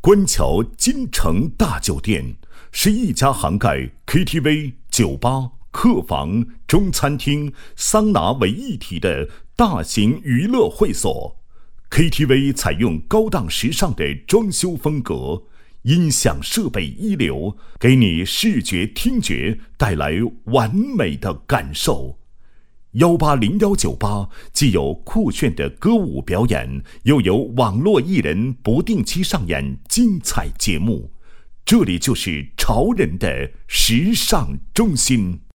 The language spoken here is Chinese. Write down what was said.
官桥金城大酒店是一家涵盖 KTV、酒吧、客房、中餐厅、桑拿为一体的大型娱乐会所。KTV 采用高档时尚的装修风格，音响设备一流，给你视觉听觉带来完美的感受。180酒吧既有酷炫的歌舞表演，又有网络艺人不定期上演精彩节目，这里就是潮人的时尚中心。